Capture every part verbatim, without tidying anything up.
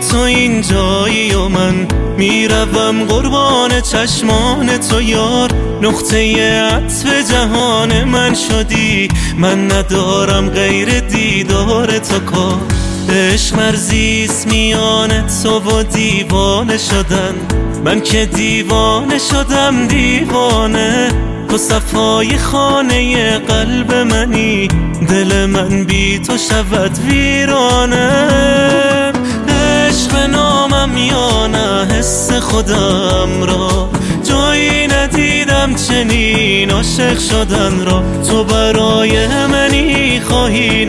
تو اینجایی و من میروم قربان چشمان تو یار. نقطه عطف جهان من شدی، من ندارم غیر دیدار تو کار. عشق مرزیست میان تو و دیوانه شدن، من که دیوانه شدم دیوانه. تو صفای خانه قلب منی، دل من بی تو شود ویرانه. عشق نامم یا نه حس خودم را، جایی ندیدم چنین عاشق شدن را. تو برای منی خواهی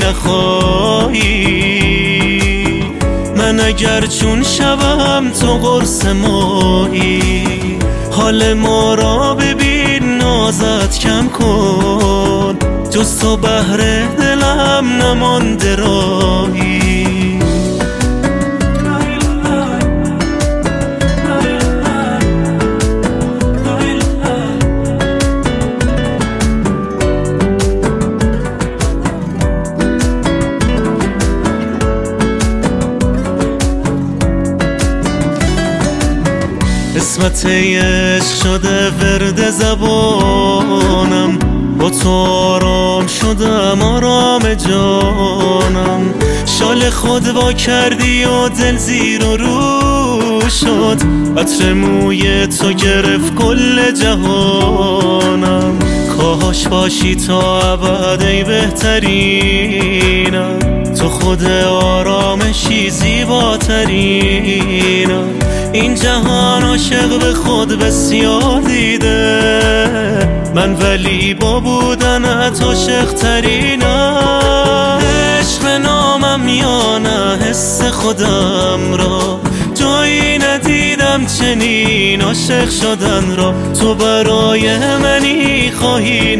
نخواهی، من اگر چون شبم تو قرص ماهی. حال ما را ببین نازت کم کن، جز تو بهر دلم نمانده راهی. قسمت عشق شده ورد زبانم، با تو آرام شدم آرام جانم. شال خود وا کردی و دل زیر و رو شد، عطر موی تو گرفت کل جهانم. کاش باشی تا ابد ای بهترینم، تو خود آرامشی زیباترینم. این جهان عاشق به خود بسیار دیده، من ولی با بودنت عاشق ترینم. عشق نامم یا نه حس خودم را، جایی ندیدم چنین عاشق شدن را. تو برای منی خواهی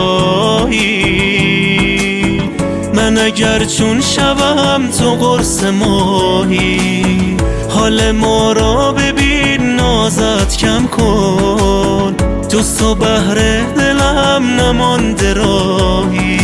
نخواهی، من اگر چون شبم تو قرص ماهی. حال ما را ببین نازت کم کن، جز تو بهر دلم نمانده راهی.